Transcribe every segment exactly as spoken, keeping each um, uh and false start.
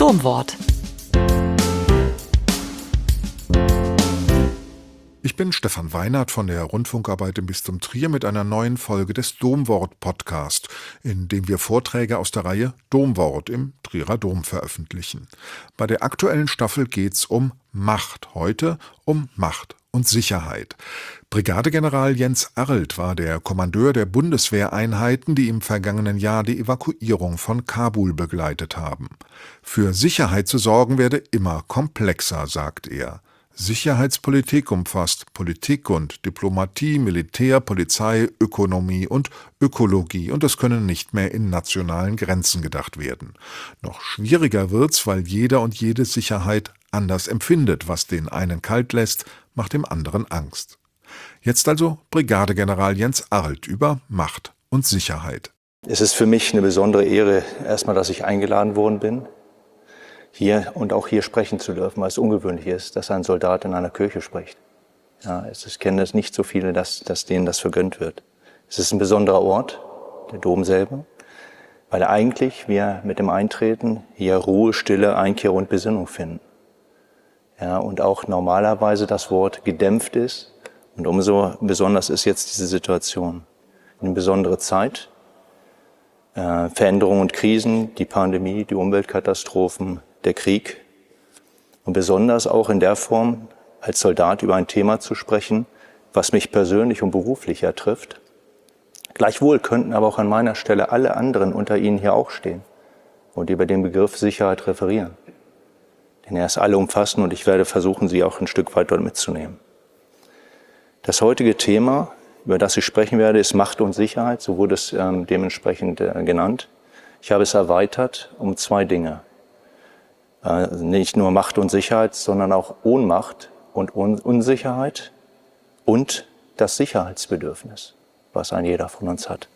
Domwort. Ich bin Stefan Weinert von der Rundfunkarbeit im Bistum Trier mit einer neuen Folge des Domwort-Podcast, in dem wir Vorträge aus der Reihe Domwort im Trierer Dom veröffentlichen. Bei der aktuellen Staffel geht's um Macht, heute um Macht und Sicherheit. Brigadegeneral Jens Arlt war der Kommandeur der Bundeswehreinheiten, die im vergangenen Jahr die Evakuierung von Kabul begleitet haben. Für Sicherheit zu sorgen werde immer komplexer, sagt er. Sicherheitspolitik umfasst Politik und Diplomatie, Militär, Polizei, Ökonomie und Ökologie, und es können nicht mehr in nationalen Grenzen gedacht werden. Noch schwieriger wird's, weil jeder und jede Sicherheit anders empfindet. Was den einen kalt lässt, macht dem anderen Angst. Jetzt also Brigadegeneral Jens Arlt über Macht und Sicherheit. Es ist für mich eine besondere Ehre, erstmal, dass ich eingeladen worden bin, hier und auch hier sprechen zu dürfen, weil es ungewöhnlich ist, dass ein Soldat in einer Kirche spricht. Ja, es ist, kennen es nicht so viele, dass, dass denen das vergönnt wird. Es ist ein besonderer Ort, der Dom selber, weil eigentlich wir mit dem Eintreten hier Ruhe, Stille, Einkehr und Besinnung finden. Ja, und auch normalerweise das Wort gedämpft ist. Und umso besonders ist jetzt diese Situation. Eine besondere Zeit, äh, Veränderungen und Krisen, die Pandemie, die Umweltkatastrophen, der Krieg. Und besonders auch in der Form, als Soldat über ein Thema zu sprechen, was mich persönlich und beruflich ja trifft. Gleichwohl könnten aber auch an meiner Stelle alle anderen unter Ihnen hier auch stehen und über den Begriff Sicherheit referieren. Denn er ist alle umfassend und ich werde versuchen, Sie auch ein Stück weit dort mitzunehmen. Das heutige Thema, über das ich sprechen werde, ist Macht und Sicherheit, so wurde es ähm, dementsprechend äh, genannt. Ich habe es erweitert um zwei Dinge. Äh, nicht nur Macht und Sicherheit, sondern auch Ohnmacht und Un- Unsicherheit und das Sicherheitsbedürfnis, was ein jeder von uns hat.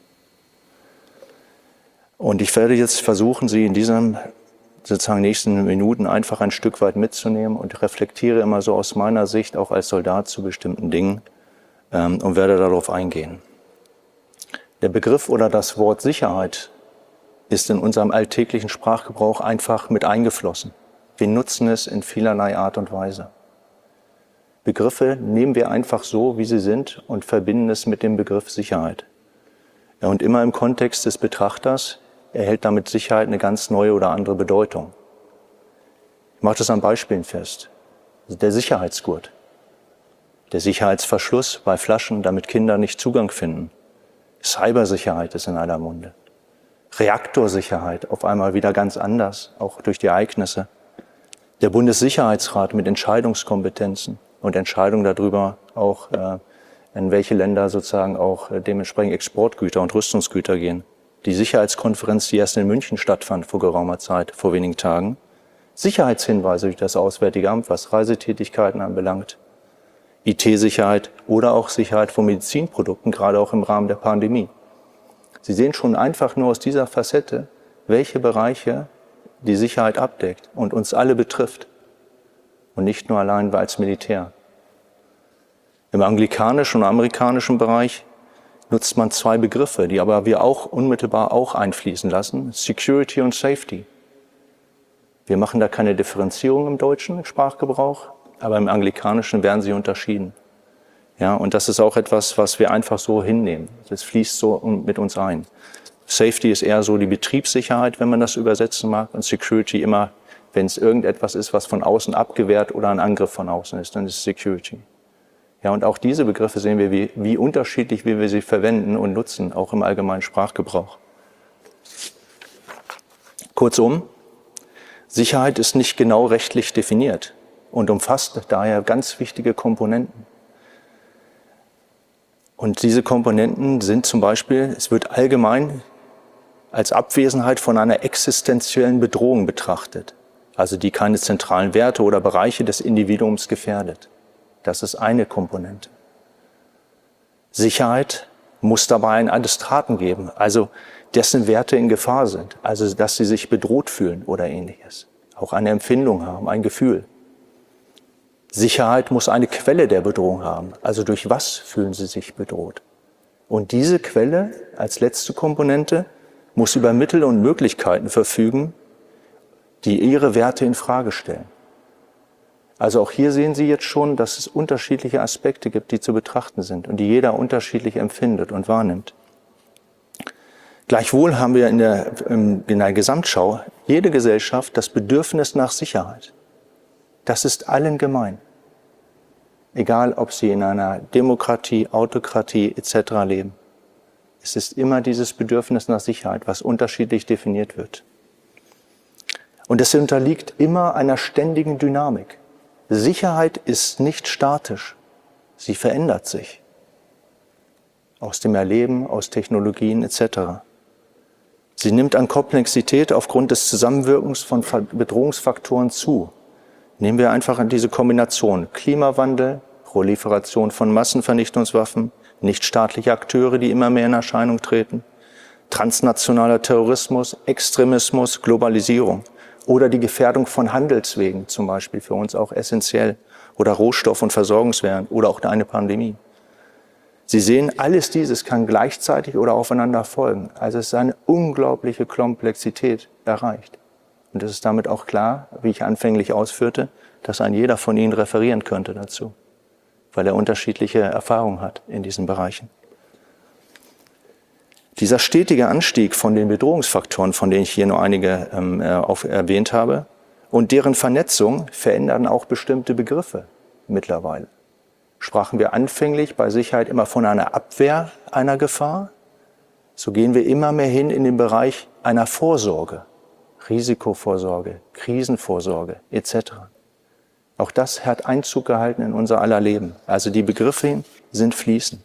Und ich werde jetzt versuchen, Sie in diesen sozusagen nächsten Minuten einfach ein Stück weit mitzunehmen und reflektiere immer so aus meiner Sicht auch als Soldat zu bestimmten Dingen ähm, und werde darauf eingehen. Der Begriff oder das Wort Sicherheit ist in unserem alltäglichen Sprachgebrauch einfach mit eingeflossen. Wir nutzen es in vielerlei Art und Weise. Begriffe nehmen wir einfach so, wie sie sind und verbinden es mit dem Begriff Sicherheit. Ja, und immer im Kontext des Betrachters erhält damit Sicherheit eine ganz neue oder andere Bedeutung. Ich mache das an Beispielen fest. Der Sicherheitsgurt, der Sicherheitsverschluss bei Flaschen, damit Kinder nicht Zugang finden. Cybersicherheit ist in aller Munde. Reaktorsicherheit auf einmal wieder ganz anders, auch durch die Ereignisse. Der Bundessicherheitsrat mit Entscheidungskompetenzen und Entscheidungen darüber auch, äh, in welche Länder sozusagen auch äh, dementsprechend Exportgüter und Rüstungsgüter gehen. Die Sicherheitskonferenz, die erst in München stattfand vor geraumer Zeit, vor wenigen Tagen. Sicherheitshinweise durch das Auswärtige Amt, was Reisetätigkeiten anbelangt. I T-Sicherheit oder auch Sicherheit von Medizinprodukten, gerade auch im Rahmen der Pandemie. Sie sehen schon einfach nur aus dieser Facette, welche Bereiche die Sicherheit abdeckt und uns alle betrifft. Und nicht nur allein als Militär. Im anglikanischen und amerikanischen Bereich nutzt man zwei Begriffe, die aber wir auch unmittelbar auch einfließen lassen. Security und Safety. Wir machen da keine Differenzierung im deutschen Sprachgebrauch, aber im anglikanischen werden sie unterschieden. Ja, und das ist auch etwas, was wir einfach so hinnehmen. Das fließt so mit uns ein. Safety ist eher so die Betriebssicherheit, wenn man das übersetzen mag. Und Security immer, wenn es irgendetwas ist, was von außen abgewehrt oder ein Angriff von außen ist, dann ist es Security. Ja, und auch diese Begriffe sehen wir, wie, wie unterschiedlich, wie wir sie verwenden und nutzen, auch im allgemeinen Sprachgebrauch. Kurzum, Sicherheit ist nicht genau rechtlich definiert und umfasst daher ganz wichtige Komponenten. Und diese Komponenten sind zum Beispiel, es wird allgemein als Abwesenheit von einer existenziellen Bedrohung betrachtet, also die keine zentralen Werte oder Bereiche des Individuums gefährdet. Das ist eine Komponente. Sicherheit muss dabei einen Adressaten geben, also dessen Werte in Gefahr sind, also dass sie sich bedroht fühlen oder ähnliches. Auch eine Empfindung haben, ein Gefühl. Sicherheit muss eine Quelle der Bedrohung haben, also durch was fühlen sie sich bedroht. Und diese Quelle als letzte Komponente muss über Mittel und Möglichkeiten verfügen, die ihre Werte in Frage stellen. Also auch hier sehen Sie jetzt schon, dass es unterschiedliche Aspekte gibt, die zu betrachten sind und die jeder unterschiedlich empfindet und wahrnimmt. Gleichwohl haben wir in der, in der Gesamtschau jede Gesellschaft das Bedürfnis nach Sicherheit. Das ist allen gemein. Egal, ob sie in einer Demokratie, Autokratie et cetera leben. Es ist immer dieses Bedürfnis nach Sicherheit, was unterschiedlich definiert wird. Und es unterliegt immer einer ständigen Dynamik. Sicherheit ist nicht statisch, sie verändert sich. Aus dem Erleben, aus Technologien et cetera. Sie nimmt an Komplexität aufgrund des Zusammenwirkens von Bedrohungsfaktoren zu. Nehmen wir einfach an diese Kombination Klimawandel, Proliferation von Massenvernichtungswaffen, nichtstaatliche Akteure, die immer mehr in Erscheinung treten, transnationaler Terrorismus, Extremismus, Globalisierung oder die Gefährdung von Handelswegen, zum Beispiel für uns auch essentiell, oder Rohstoff- und Versorgungswähren oder auch eine Pandemie. Sie sehen, alles dieses kann gleichzeitig oder aufeinander folgen. Also es ist eine unglaubliche Komplexität erreicht. Und es ist damit auch klar, wie ich anfänglich ausführte, dass ein jeder von Ihnen referieren könnte dazu, weil er unterschiedliche Erfahrungen hat in diesen Bereichen. Dieser stetige Anstieg von den Bedrohungsfaktoren, von denen ich hier nur einige ähm, auf, erwähnt habe, und deren Vernetzung verändern auch bestimmte Begriffe mittlerweile. Sprachen wir anfänglich bei Sicherheit immer von einer Abwehr einer Gefahr, so gehen wir immer mehr hin in den Bereich einer Vorsorge, Risikovorsorge, Krisenvorsorge et cetera. Auch das hat Einzug gehalten in unser aller Leben. Also die Begriffe sind fließend.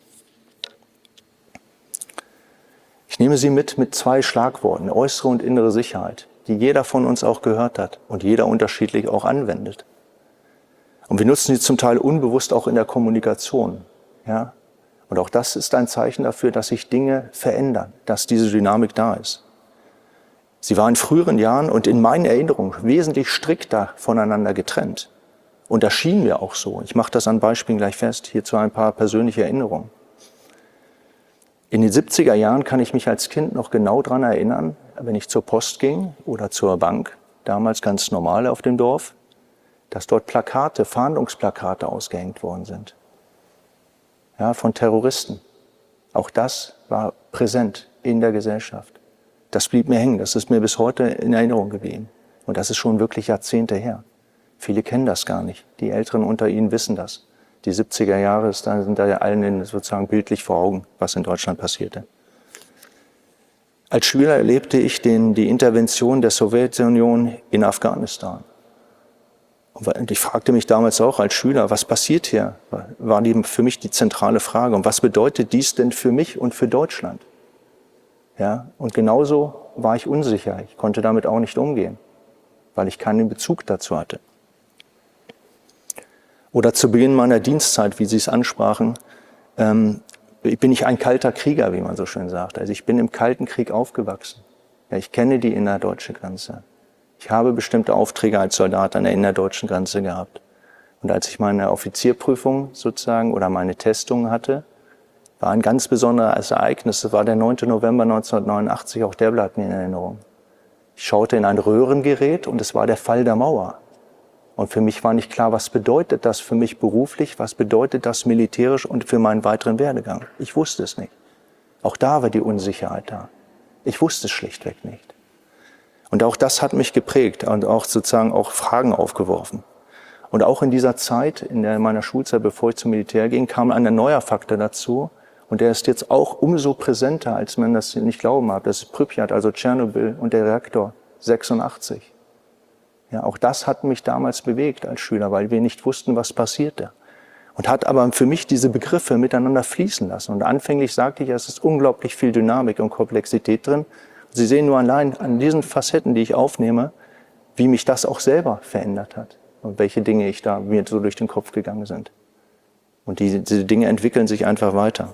Ich nehme Sie mit mit zwei Schlagworten, äußere und innere Sicherheit, die jeder von uns auch gehört hat und jeder unterschiedlich auch anwendet. Und wir nutzen sie zum Teil unbewusst auch in der Kommunikation. Ja? Und auch das ist ein Zeichen dafür, dass sich Dinge verändern, dass diese Dynamik da ist. Sie war in früheren Jahren und in meinen Erinnerungen wesentlich strikter voneinander getrennt. Und das schien mir auch so. Ich mache das an Beispielen gleich fest. Hierzu ein paar persönliche Erinnerungen. In den siebziger Jahren kann ich mich als Kind noch genau daran erinnern, wenn ich zur Post ging oder zur Bank, damals ganz normal auf dem Dorf, dass dort Plakate, Fahndungsplakate ausgehängt worden sind. Ja, von Terroristen. Auch das war präsent in der Gesellschaft. Das blieb mir hängen, das ist mir bis heute in Erinnerung geblieben. Und das ist schon wirklich Jahrzehnte her. Viele kennen das gar nicht. Die Älteren unter Ihnen wissen das. Die siebziger Jahre sind da allen sozusagen bildlich vor Augen, was in Deutschland passierte. Als Schüler erlebte ich den, die Intervention der Sowjetunion in Afghanistan. Und ich fragte mich damals auch als Schüler, was passiert hier? War die, für mich die zentrale Frage. Und was bedeutet dies denn für mich und für Deutschland? Ja, und genauso war ich unsicher. Ich konnte damit auch nicht umgehen, weil ich keinen Bezug dazu hatte. Oder zu Beginn meiner Dienstzeit, wie Sie es ansprachen, ähm, bin ich ein kalter Krieger, wie man so schön sagt. Also ich bin im Kalten Krieg aufgewachsen. Ja, ich kenne die innerdeutsche Grenze. Ich habe bestimmte Aufträge als Soldat an der innerdeutschen Grenze gehabt. Und als ich meine Offizierprüfung sozusagen oder meine Testung hatte, war ein ganz besonderes Ereignis. Das war der neunte November neunzehnhundertneunundachtzig, auch der bleibt mir in Erinnerung. Ich schaute in ein Röhrengerät und es war der Fall der Mauer. Und für mich war nicht klar, was bedeutet das für mich beruflich, was bedeutet das militärisch und für meinen weiteren Werdegang. Ich wusste es nicht. Auch da war die Unsicherheit da. Ich wusste es schlichtweg nicht. Und auch das hat mich geprägt und auch sozusagen auch Fragen aufgeworfen. Und auch in dieser Zeit, in der meiner Schulzeit, bevor ich zum Militär ging, kam ein neuer Faktor dazu. Und der ist jetzt auch umso präsenter, als man das nicht glauben mag. Das ist Pripyat, also Tschernobyl und der Reaktor sechsundachtzig. Ja, auch das hat mich damals bewegt als Schüler, weil wir nicht wussten, was passierte. Und hat aber für mich diese Begriffe miteinander fließen lassen. Und anfänglich sagte ich, es ist unglaublich viel Dynamik und Komplexität drin. Und Sie sehen nur allein an diesen Facetten, die ich aufnehme, wie mich das auch selber verändert hat. Und welche Dinge ich da mir so durch den Kopf gegangen sind. Und diese, diese Dinge entwickeln sich einfach weiter.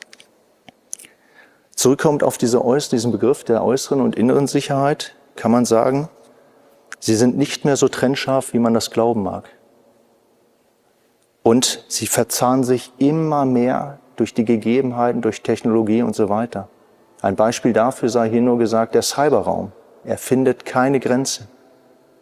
Zurückkommt auf diese, diesen Begriff der äußeren und inneren Sicherheit, kann man sagen, sie sind nicht mehr so trennscharf, wie man das glauben mag. Und sie verzahnen sich immer mehr durch die Gegebenheiten, durch Technologie und so weiter. Ein Beispiel dafür sei hier nur gesagt, der Cyberraum. Er findet keine Grenze.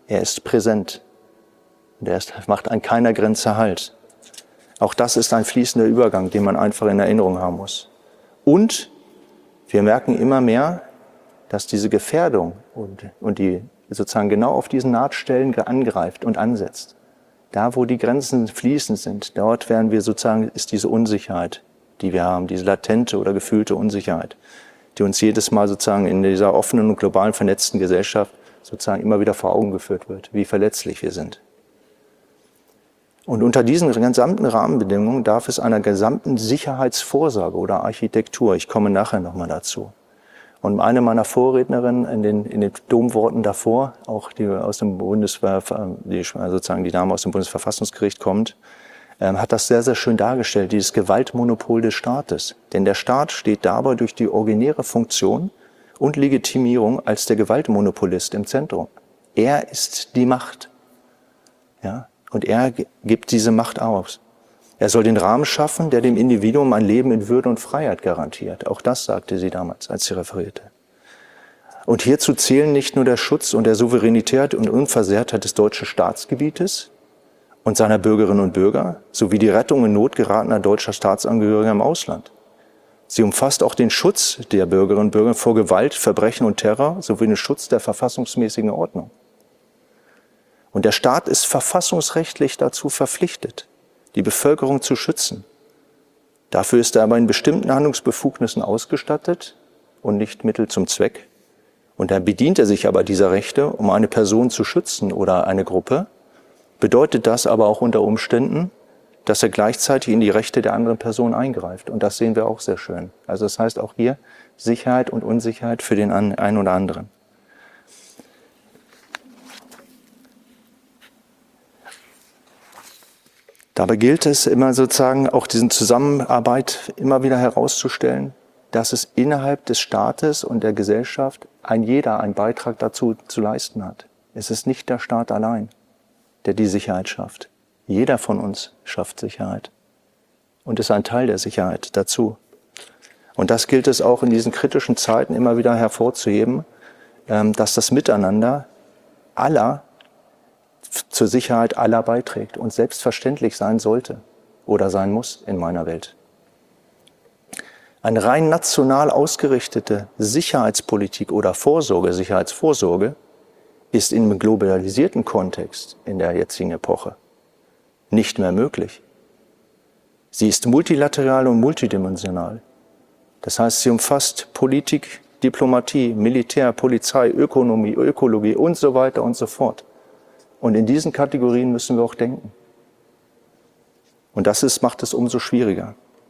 Er ist präsent. Und er ist, macht an keiner Grenze Halt. Auch das ist ein fließender Übergang, den man einfach in Erinnerung haben muss. Und wir merken immer mehr, dass diese Gefährdung und, und die sozusagen genau auf diesen Nahtstellen angreift und ansetzt. Da, wo die Grenzen fließend sind, dort werden wir sozusagen, ist diese Unsicherheit, die wir haben, diese latente oder gefühlte Unsicherheit, die uns jedes Mal sozusagen in dieser offenen und global vernetzten Gesellschaft sozusagen immer wieder vor Augen geführt wird, wie verletzlich wir sind. Und unter diesen gesamten Rahmenbedingungen darf es einer gesamten Sicherheitsvorsorge oder Architektur, ich komme nachher nochmal dazu. Und eine meiner Vorrednerinnen in den, in den Domworten davor, auch die aus dem Bundesver, die, sozusagen die Dame aus dem Bundesverfassungsgericht kommt, ähm, hat das sehr, sehr schön dargestellt, dieses Gewaltmonopol des Staates. Denn der Staat steht dabei durch die originäre Funktion und Legitimierung als der Gewaltmonopolist im Zentrum. Er ist die Macht. Ja? Und er gibt diese Macht aus. Er soll den Rahmen schaffen, der dem Individuum ein Leben in Würde und Freiheit garantiert. Auch das sagte sie damals, als sie referierte. Und hierzu zählen nicht nur der Schutz und der Souveränität und Unversehrtheit des deutschen Staatsgebietes und seiner Bürgerinnen und Bürger, sowie die Rettung in Not geratener deutscher Staatsangehöriger im Ausland. Sie umfasst auch den Schutz der Bürgerinnen und Bürger vor Gewalt, Verbrechen und Terror, sowie den Schutz der verfassungsmäßigen Ordnung. Und der Staat ist verfassungsrechtlich dazu verpflichtet, die Bevölkerung zu schützen. Dafür ist er aber in bestimmten Handlungsbefugnissen ausgestattet und nicht Mittel zum Zweck. Und dann bedient er sich aber dieser Rechte, um eine Person zu schützen oder eine Gruppe, bedeutet das aber auch unter Umständen, dass er gleichzeitig in die Rechte der anderen Person eingreift. Und das sehen wir auch sehr schön. Also das heißt auch hier Sicherheit und Unsicherheit für den einen oder anderen. Dabei gilt es immer sozusagen auch diesen Zusammenarbeit immer wieder herauszustellen, dass es innerhalb des Staates und der Gesellschaft ein jeder einen Beitrag dazu zu leisten hat. Es ist nicht der Staat allein, der die Sicherheit schafft. Jeder von uns schafft Sicherheit und ist ein Teil der Sicherheit dazu. Und das gilt es auch in diesen kritischen Zeiten immer wieder hervorzuheben, dass das Miteinander aller zur Sicherheit aller beiträgt und selbstverständlich sein sollte oder sein muss in meiner Welt. Eine rein national ausgerichtete Sicherheitspolitik oder Vorsorge, Sicherheitsvorsorge, ist im globalisierten Kontext in der jetzigen Epoche nicht mehr möglich. Sie ist multilateral und multidimensional. Das heißt, sie umfasst Politik, Diplomatie, Militär, Polizei, Ökonomie, Ökologie und so weiter und so fort. Und in diesen Kategorien müssen wir auch denken. Und das ist, macht es umso schwieriger.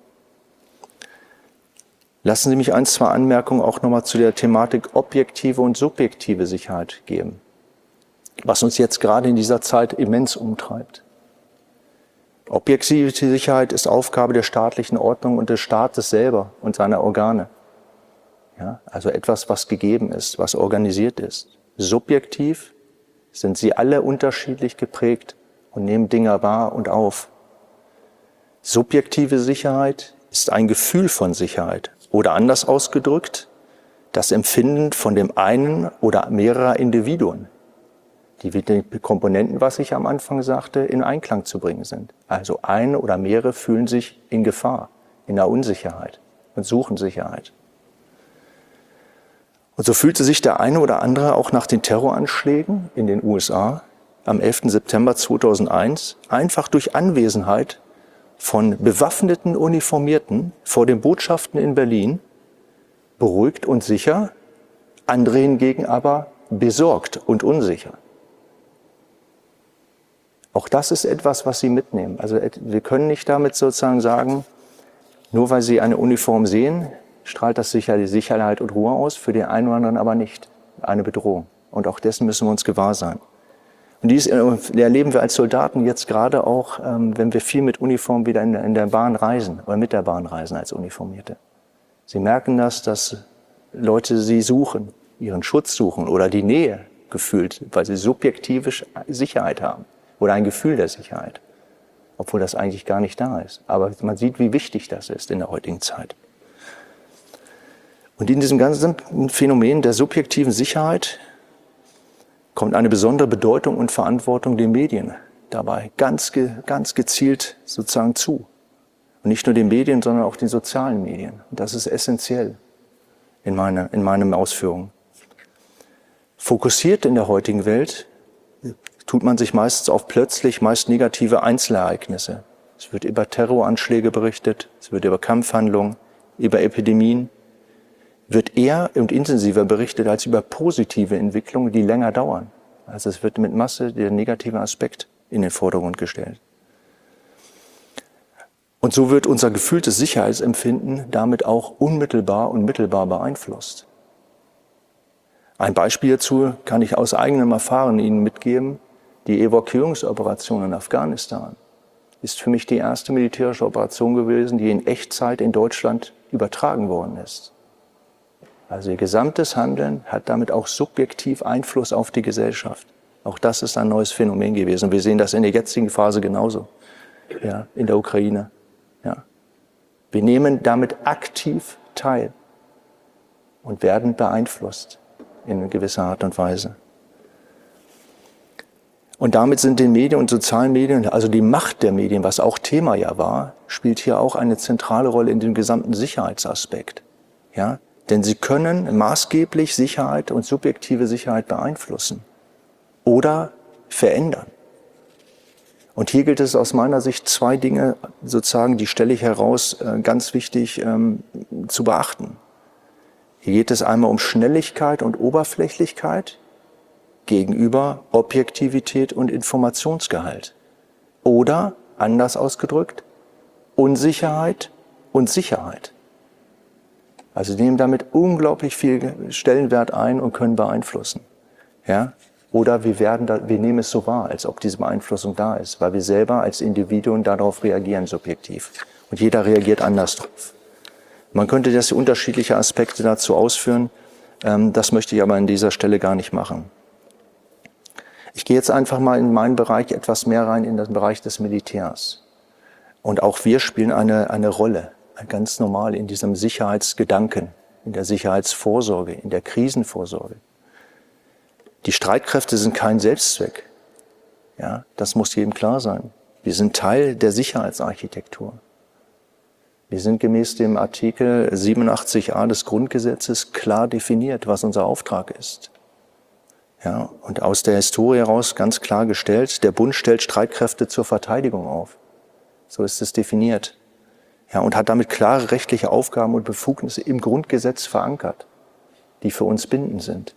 Lassen Sie mich ein, zwei Anmerkungen auch nochmal zu der Thematik objektive und subjektive Sicherheit geben, was uns jetzt gerade in dieser Zeit immens umtreibt. Objektive Sicherheit ist Aufgabe der staatlichen Ordnung und des Staates selber und seiner Organe. Ja, also etwas, was gegeben ist, was organisiert ist. Subjektiv sind sie alle unterschiedlich geprägt und nehmen Dinge wahr und auf. Subjektive Sicherheit ist ein Gefühl von Sicherheit oder anders ausgedrückt, das Empfinden von dem einen oder mehrerer Individuen, die mit den Komponenten, was ich am Anfang sagte, in Einklang zu bringen sind. Also eine oder mehrere fühlen sich in Gefahr, in der Unsicherheit und suchen Sicherheit. Und so fühlte sich der eine oder andere auch nach den Terroranschlägen in den U S A am elften September zweitausendeins einfach durch Anwesenheit von bewaffneten Uniformierten vor den Botschaften in Berlin beruhigt und sicher, andere hingegen aber besorgt und unsicher. Auch das ist etwas, was Sie mitnehmen. Also wir können nicht damit sozusagen sagen, nur weil Sie eine Uniform sehen, strahlt das sicher die Sicherheit und Ruhe aus, für den einen oder anderen aber nicht eine Bedrohung. Und auch dessen müssen wir uns gewahr sein. Und dies erleben wir als Soldaten jetzt gerade auch, wenn wir viel mit Uniform wieder in der Bahn reisen oder mit der Bahn reisen als Uniformierte. Sie merken das, dass Leute sie suchen, ihren Schutz suchen oder die Nähe gefühlt, weil sie subjektive Sicherheit haben oder ein Gefühl der Sicherheit, obwohl das eigentlich gar nicht da ist. Aber man sieht, wie wichtig das ist in der heutigen Zeit. Und in diesem ganzen Phänomen der subjektiven Sicherheit kommt eine besondere Bedeutung und Verantwortung den Medien dabei ganz, ganz gezielt sozusagen zu. Und nicht nur den Medien, sondern auch den sozialen Medien. Und das ist essentiell in, meine, in meinen Ausführungen. Fokussiert in der heutigen Welt tut man sich meistens auf plötzlich meist negative Einzelereignisse. Es wird über Terroranschläge berichtet, es wird über Kampfhandlungen, über Epidemien. Wird eher und intensiver berichtet als über positive Entwicklungen, die länger dauern. Also es wird mit Masse der negative Aspekt in den Vordergrund gestellt. Und so wird unser gefühltes Sicherheitsempfinden damit auch unmittelbar und mittelbar beeinflusst. Ein Beispiel dazu kann ich aus eigenem Erfahren Ihnen mitgeben. Die Evakuierungsoperation in Afghanistan ist für mich die erste militärische Operation gewesen, die in Echtzeit in Deutschland übertragen worden ist. Also ihr gesamtes Handeln hat damit auch subjektiv Einfluss auf die Gesellschaft. Auch das ist ein neues Phänomen gewesen. Und wir sehen das in der jetzigen Phase genauso, ja, in der Ukraine. Ja. Wir nehmen damit aktiv teil und werden beeinflusst in gewisser Art und Weise. Und damit sind den Medien und sozialen Medien, also die Macht der Medien, was auch Thema ja war, spielt hier auch eine zentrale Rolle in dem gesamten Sicherheitsaspekt. Ja? Denn sie können maßgeblich Sicherheit und subjektive Sicherheit beeinflussen oder verändern. Und hier gilt es aus meiner Sicht zwei Dinge sozusagen, die stelle ich heraus, ganz wichtig ähm, zu beachten. Hier geht es einmal um Schnelligkeit und Oberflächlichkeit gegenüber Objektivität und Informationsgehalt. Oder, anders ausgedrückt, Unsicherheit und Sicherheit. Also sie nehmen damit unglaublich viel Stellenwert ein und können beeinflussen. Ja? Oder wir, werden da, wir nehmen es so wahr, als ob diese Beeinflussung da ist, weil wir selber als Individuen darauf reagieren, subjektiv. Und jeder reagiert anders drauf. Man könnte das unterschiedliche Aspekte dazu ausführen, ähm, das möchte ich aber an dieser Stelle gar nicht machen. Ich gehe jetzt einfach mal in meinen Bereich etwas mehr rein, in den Bereich des Militärs. Und auch wir spielen eine, eine Rolle, ganz normal in diesem Sicherheitsgedanken, in der Sicherheitsvorsorge, in der Krisenvorsorge. Die Streitkräfte sind kein Selbstzweck. Ja, das muss jedem klar sein. Wir sind Teil der Sicherheitsarchitektur. Wir sind gemäß dem Artikel siebenundachtzig a des Grundgesetzes klar definiert, was unser Auftrag ist. Ja, und aus der Historie heraus ganz klar gestellt, der Bund stellt Streitkräfte zur Verteidigung auf. So ist es definiert. Ja, und hat damit klare rechtliche Aufgaben und Befugnisse im Grundgesetz verankert, die für uns bindend sind.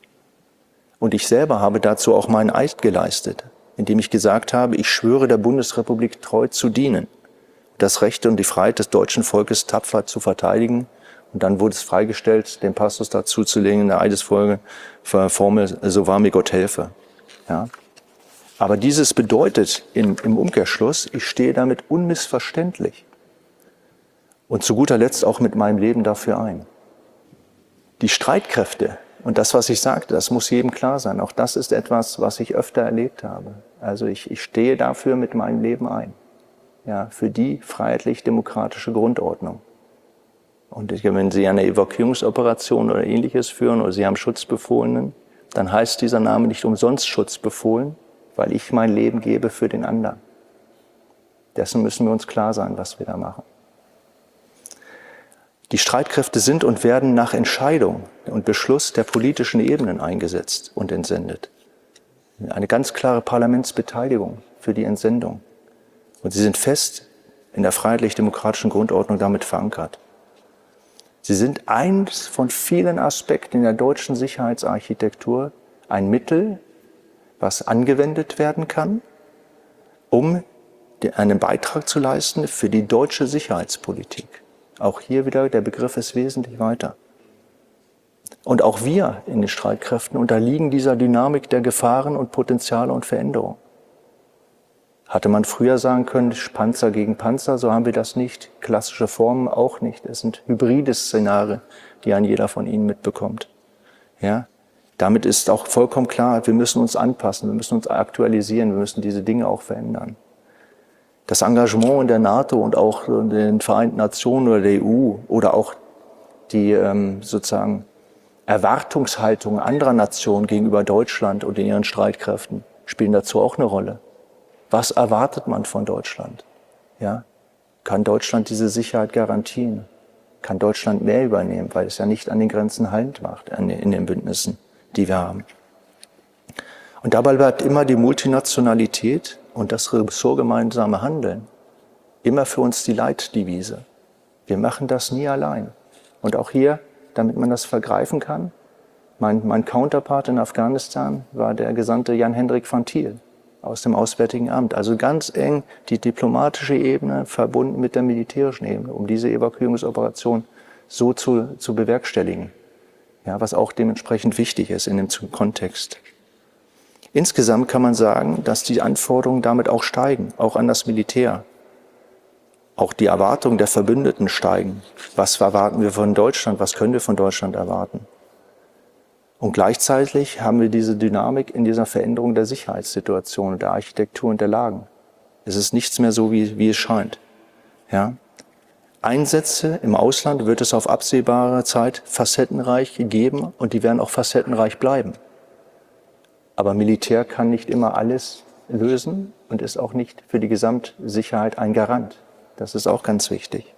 Und ich selber habe dazu auch meinen Eid geleistet, indem ich gesagt habe, ich schwöre der Bundesrepublik treu zu dienen, das Recht und die Freiheit des deutschen Volkes tapfer zu verteidigen. Und dann wurde es freigestellt, den Passus dazu zu legen in der Eidesfolge, Formel, so wahr mir Gott helfe. Ja. Aber dieses bedeutet in, im Umkehrschluss, ich stehe damit unmissverständlich und zu guter Letzt auch mit meinem Leben dafür ein. Die Streitkräfte und das, was ich sagte, das muss jedem klar sein. Auch das ist etwas, was ich öfter erlebt habe. Also ich, ich stehe dafür mit meinem Leben ein. Ja, für die freiheitlich-demokratische Grundordnung. Und wenn Sie eine Evakuierungsoperation oder Ähnliches führen oder Sie haben Schutzbefohlenen, dann heißt dieser Name nicht umsonst Schutzbefohlen, weil ich mein Leben gebe für den anderen. Dessen müssen wir uns klar sein, was wir da machen. Die Streitkräfte sind und werden nach Entscheidung und Beschluss der politischen Ebenen eingesetzt und entsendet. Eine ganz klare Parlamentsbeteiligung für die Entsendung. Und sie sind fest in der freiheitlich-demokratischen Grundordnung damit verankert. Sie sind eins von vielen Aspekten in der deutschen Sicherheitsarchitektur, ein Mittel, was angewendet werden kann, um einen Beitrag zu leisten für die deutsche Sicherheitspolitik. Auch hier wieder, der Begriff ist wesentlich weiter. Und auch wir in den Streitkräften unterliegen dieser Dynamik der Gefahren und Potenziale und Veränderungen. Hatte man früher sagen können, Panzer gegen Panzer, so haben wir das nicht. Klassische Formen auch nicht. Es sind hybride Szenarien, die ein jeder von Ihnen mitbekommt. Ja? Damit ist auch vollkommen klar, wir müssen uns anpassen, wir müssen uns aktualisieren, wir müssen diese Dinge auch verändern. Das Engagement in der NATO und auch in den Vereinten Nationen oder der E U oder auch die ähm, sozusagen Erwartungshaltungen anderer Nationen gegenüber Deutschland und ihren Streitkräften spielen dazu auch eine Rolle. Was erwartet man von Deutschland? Ja? Kann Deutschland diese Sicherheit garantieren? Kann Deutschland mehr übernehmen, weil es ja nicht an den Grenzen Halt macht, in den Bündnissen, die wir haben. Und dabei bleibt immer die Multinationalität und das ressortgemeinsame Handeln immer für uns die Leitdevise. Wir machen das nie allein. Und auch hier, damit man das vergreifen kann, mein, mein Counterpart in Afghanistan war der Gesandte Jan-Hendrik van Thiel aus dem Auswärtigen Amt. Also ganz eng die diplomatische Ebene verbunden mit der militärischen Ebene, um diese Evakuierungsoperation so zu, zu bewerkstelligen. Ja, was auch dementsprechend wichtig ist in dem Kontext. Insgesamt kann man sagen, dass die Anforderungen damit auch steigen, auch an das Militär. Auch die Erwartungen der Verbündeten steigen. Was erwarten wir von Deutschland? Was können wir von Deutschland erwarten? Und gleichzeitig haben wir diese Dynamik in dieser Veränderung der Sicherheitssituation, der Architektur und der Lagen. Es ist nichts mehr so, wie, wie es scheint. Ja? Einsätze im Ausland wird es auf absehbare Zeit facettenreich geben und die werden auch facettenreich bleiben. Aber Militär kann nicht immer alles lösen und ist auch nicht für die Gesamtsicherheit ein Garant. Das ist auch ganz wichtig.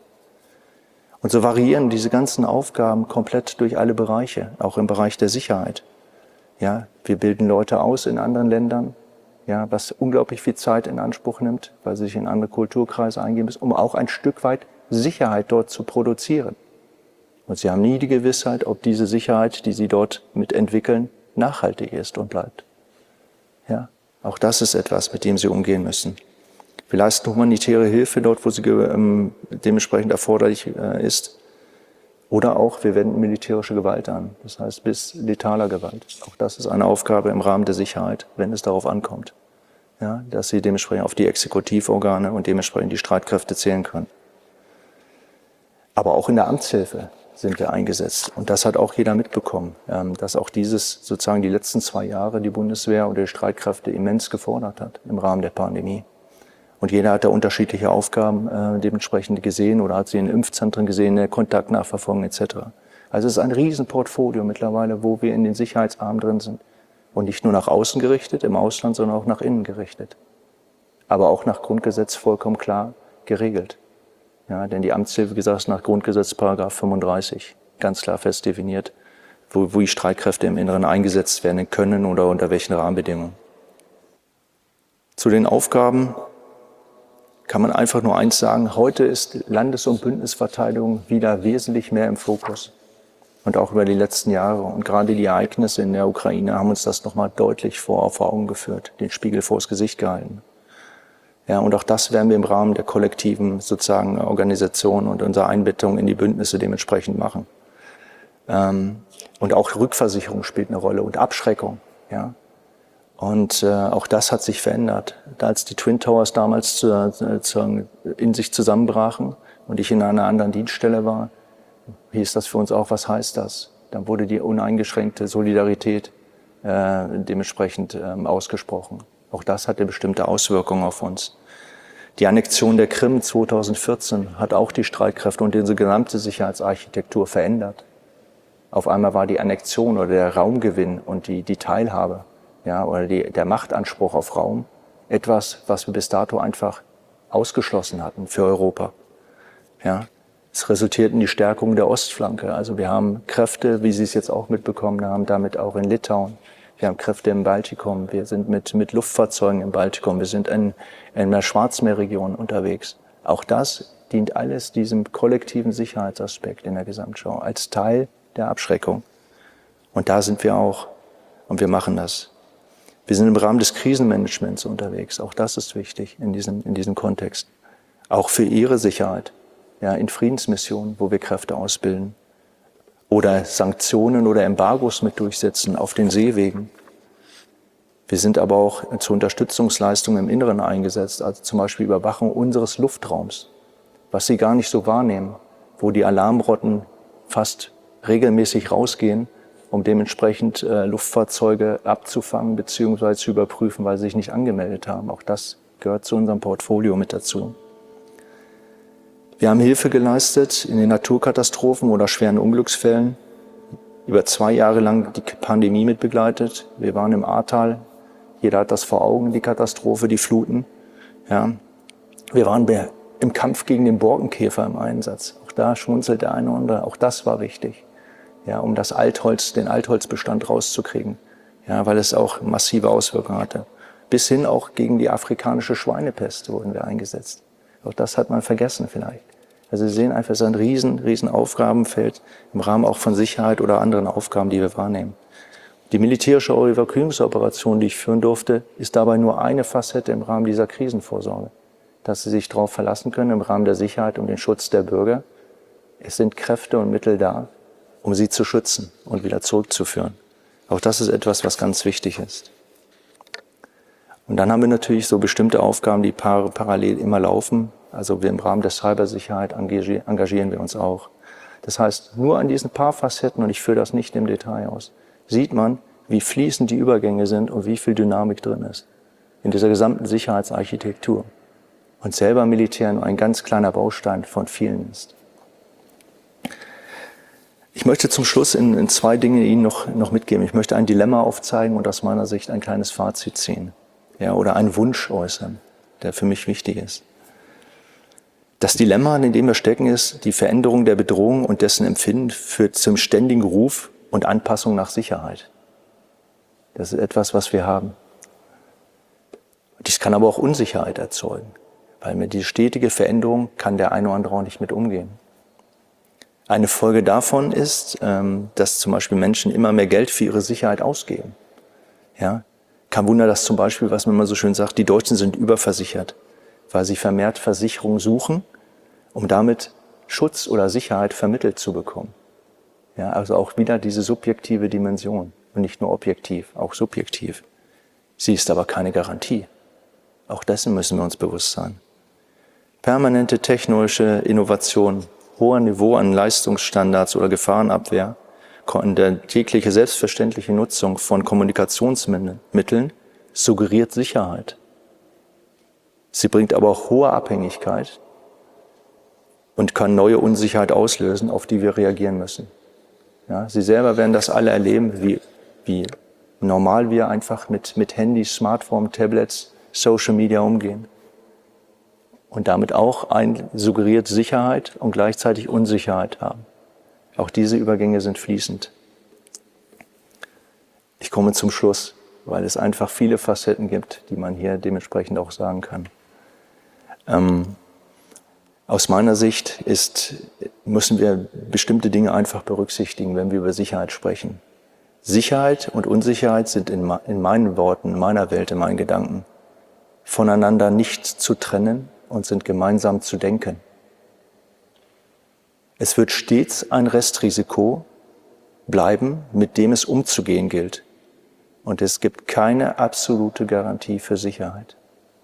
Und so variieren diese ganzen Aufgaben komplett durch alle Bereiche, auch im Bereich der Sicherheit. Ja, wir bilden Leute aus in anderen Ländern, ja, was unglaublich viel Zeit in Anspruch nimmt, weil sie sich in andere Kulturkreise eingeben müssen, um auch ein Stück weit Sicherheit dort zu produzieren. Und sie haben nie die Gewissheit, ob diese Sicherheit, die sie dort mitentwickeln, nachhaltig ist und bleibt. Ja, auch das ist etwas, mit dem sie umgehen müssen. Wir leisten humanitäre Hilfe dort, wo sie ähm, dementsprechend erforderlich äh, ist. Oder auch, wir wenden militärische Gewalt an. Das heißt, bis letaler Gewalt. Auch das ist eine Aufgabe im Rahmen der Sicherheit, wenn es darauf ankommt. Ja, dass sie dementsprechend auf die Exekutivorgane und dementsprechend die Streitkräfte zählen können. Aber auch in der Amtshilfe sind wir eingesetzt. Und das hat auch jeder mitbekommen, ähm, dass auch dieses sozusagen die letzten zwei Jahre die Bundeswehr oder die Streitkräfte immens gefordert hat im Rahmen der Pandemie. Und jeder hat da unterschiedliche Aufgaben äh, dementsprechend gesehen oder hat sie in Impfzentren gesehen, in der Kontaktnachverfolgung et cetera. Also es ist ein Riesenportfolio mittlerweile, wo wir in den Sicherheitsarmen drin sind. Und nicht nur nach außen gerichtet, im Ausland, sondern auch nach innen gerichtet. Aber auch nach Grundgesetz vollkommen klar geregelt. Ja, denn die Amtshilfe, wie gesagt, ist nach Grundgesetz Paragraph fünfunddreißig ganz klar fest definiert, wo, wo die Streitkräfte im Inneren eingesetzt werden können oder unter welchen Rahmenbedingungen. Zu den Aufgaben kann man einfach nur eins sagen, heute ist Landes- und Bündnisverteidigung wieder wesentlich mehr im Fokus. Und auch über die letzten Jahre. Und gerade die Ereignisse in der Ukraine haben uns das nochmal deutlich vor, vor Augen geführt, den Spiegel vors Gesicht gehalten. Ja, und auch das werden wir im Rahmen der kollektiven sozusagen Organisation und unserer Einbettung in die Bündnisse dementsprechend machen. Ähm, und auch Rückversicherung spielt eine Rolle und Abschreckung. Ja. Und äh, auch das hat sich verändert. Als die Twin Towers damals zu, zu, in sich zusammenbrachen und ich in einer anderen Dienststelle war, hieß das für uns auch, was heißt das? Dann wurde die uneingeschränkte Solidarität äh, dementsprechend ähm, ausgesprochen. Auch das hatte bestimmte Auswirkungen auf uns. Die Annexion der Krim zweitausendvierzehn hat auch die Streitkräfte und diese gesamte Sicherheitsarchitektur verändert. Auf einmal war die Annexion oder der Raumgewinn und die, die Teilhabe, ja, oder die, der Machtanspruch auf Raum etwas, was wir bis dato einfach ausgeschlossen hatten für Europa. Ja, es resultiert in die Stärkung der Ostflanke. Also wir haben Kräfte, wie Sie es jetzt auch mitbekommen haben, damit auch in Litauen. Wir haben Kräfte im Baltikum. Wir sind mit, mit Luftfahrzeugen im Baltikum. Wir sind in, in der Schwarzmeerregion unterwegs. Auch das dient alles diesem kollektiven Sicherheitsaspekt in der Gesamtschau als Teil der Abschreckung. Und da sind wir auch. Und wir machen das. Wir sind im Rahmen des Krisenmanagements unterwegs. Auch das ist wichtig in diesem, in diesem Kontext. Auch für Ihre Sicherheit. Ja, in Friedensmissionen, wo wir Kräfte ausbilden. Oder Sanktionen oder Embargos mit durchsetzen auf den Seewegen. Wir sind aber auch zur Unterstützungsleistung im Inneren eingesetzt, also zum Beispiel Überwachung unseres Luftraums, was Sie gar nicht so wahrnehmen, wo die Alarmrotten fast regelmäßig rausgehen, um dementsprechend äh, Luftfahrzeuge abzufangen bzw. zu überprüfen, weil sie sich nicht angemeldet haben. Auch das gehört zu unserem Portfolio mit dazu. Wir haben Hilfe geleistet in den Naturkatastrophen oder schweren Unglücksfällen. über zwei Jahre lang die Pandemie mitbegleitet. Wir waren im Ahrtal. Jeder hat das vor Augen, die Katastrophe, die Fluten. Ja. Wir waren im Kampf gegen den Borkenkäfer im Einsatz. Auch da schmunzelt der eine oder andere. Auch das war wichtig, ja, um das Altholz, den Altholzbestand rauszukriegen, ja, weil es auch massive Auswirkungen hatte. Bis hin auch gegen die afrikanische Schweinepest wurden wir eingesetzt. Auch das hat man vergessen vielleicht. Also Sie sehen einfach, es ist ein riesen, riesen Aufgabenfeld im Rahmen auch von Sicherheit oder anderen Aufgaben, die wir wahrnehmen. Die militärische Evakuierungsoperation, die ich führen durfte, ist dabei nur eine Facette im Rahmen dieser Krisenvorsorge. Dass Sie sich darauf verlassen können im Rahmen der Sicherheit und den Schutz der Bürger. Es sind Kräfte und Mittel da, um sie zu schützen und wieder zurückzuführen. Auch das ist etwas, was ganz wichtig ist. Und dann haben wir natürlich so bestimmte Aufgaben, die par parallel immer laufen. Also wir im Rahmen der Cybersicherheit engagieren wir uns auch. Das heißt, nur an diesen paar Facetten, und ich führe das nicht im Detail aus, sieht man, wie fließend die Übergänge sind und wie viel Dynamik drin ist in dieser gesamten Sicherheitsarchitektur. Und selber Militär nur ein ganz kleiner Baustein von vielen ist. Ich möchte zum Schluss in, in zwei Dinge Ihnen noch, noch mitgeben. Ich möchte ein Dilemma aufzeigen und aus meiner Sicht ein kleines Fazit ziehen. Ja, oder einen Wunsch äußern, der für mich wichtig ist. Das Dilemma, in dem wir stecken, ist, die Veränderung der Bedrohung und dessen Empfinden führt zum ständigen Ruf und Anpassung nach Sicherheit. Das ist etwas, was wir haben. Dies kann aber auch Unsicherheit erzeugen, weil mit die stetige Veränderung kann der eine oder andere auch nicht mit umgehen. Eine Folge davon ist, dass zum Beispiel Menschen immer mehr Geld für ihre Sicherheit ausgeben. Ja? Kein Wunder, dass zum Beispiel, was man immer so schön sagt, die Deutschen sind überversichert, weil sie vermehrt Versicherung suchen, um damit Schutz oder Sicherheit vermittelt zu bekommen. Ja, also auch wieder diese subjektive Dimension und nicht nur objektiv, auch subjektiv. Sie ist aber keine Garantie. Auch dessen müssen wir uns bewusst sein. Permanente technologische Innovation, hoher Niveau an Leistungsstandards oder Gefahrenabwehr, der tägliche selbstverständliche Nutzung von Kommunikationsmitteln suggeriert Sicherheit. Sie bringt aber auch hohe Abhängigkeit und kann neue Unsicherheit auslösen, auf die wir reagieren müssen. Ja, Sie selber werden das alle erleben, wie, wie normal wir einfach mit, mit Handys, Smartphones, Tablets, Social Media umgehen. Und damit auch ein suggeriert Sicherheit und gleichzeitig Unsicherheit haben. Auch diese Übergänge sind fließend. Ich komme zum Schluss, weil es einfach viele Facetten gibt, die man hier dementsprechend auch sagen kann. Ähm, aus meiner Sicht ist, müssen wir bestimmte Dinge einfach berücksichtigen, wenn wir über Sicherheit sprechen. Sicherheit und Unsicherheit sind in, in meinen Worten, in meiner Welt, in meinen Gedanken voneinander nicht zu trennen und sind gemeinsam zu denken. Es wird stets ein Restrisiko bleiben, mit dem es umzugehen gilt. Und es gibt keine absolute Garantie für Sicherheit.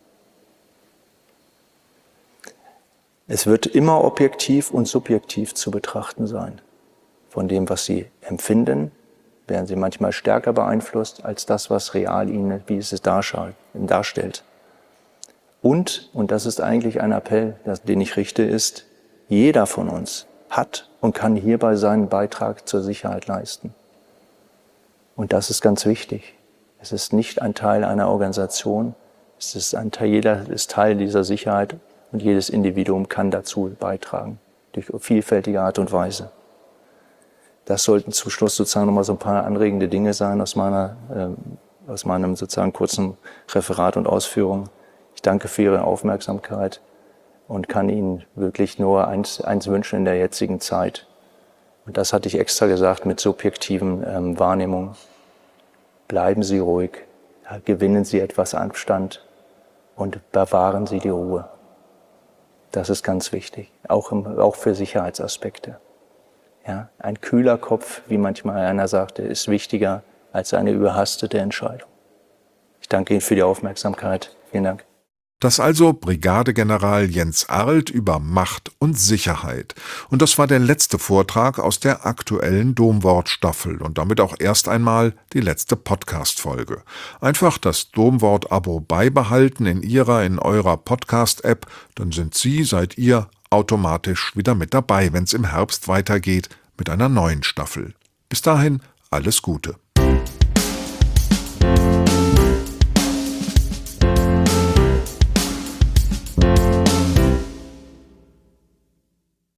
Es wird immer objektiv und subjektiv zu betrachten sein. Von dem, was Sie empfinden, werden Sie manchmal stärker beeinflusst als das, was real Ihnen, wie es es darstellt. Und, und das ist eigentlich ein Appell, den ich richte, ist, jeder von uns hat und kann hierbei seinen Beitrag zur Sicherheit leisten. Und das ist ganz wichtig. Es ist nicht ein Teil einer Organisation, es ist ein Teil, jeder ist Teil dieser Sicherheit und jedes Individuum kann dazu beitragen, durch vielfältige Art und Weise. Das sollten zum Schluss sozusagen nochmal so ein paar anregende Dinge sein aus meiner, äh, aus meinem sozusagen kurzen Referat und Ausführung. Ich danke für Ihre Aufmerksamkeit und kann Ihnen wirklich nur eins, eins wünschen in der jetzigen Zeit. Und das hatte ich extra gesagt mit subjektiven ähm, Wahrnehmungen. Bleiben Sie ruhig, gewinnen Sie etwas Anstand und bewahren Sie die Ruhe. Das ist ganz wichtig, auch, im, auch für Sicherheitsaspekte. Ja, ein kühler Kopf, wie manchmal einer sagte, ist wichtiger als eine überhastete Entscheidung. Ich danke Ihnen für die Aufmerksamkeit. Vielen Dank. Das also Brigadegeneral Jens Arlt über Macht und Sicherheit. Und das war der letzte Vortrag aus der aktuellen Domwort-Staffel und damit auch erst einmal die letzte Podcast-Folge. Einfach das Domwort-Abo beibehalten in Ihrer, in eurer Podcast-App, dann sind Sie, seid ihr automatisch wieder mit dabei, wenn es im Herbst weitergeht mit einer neuen Staffel. Bis dahin alles Gute.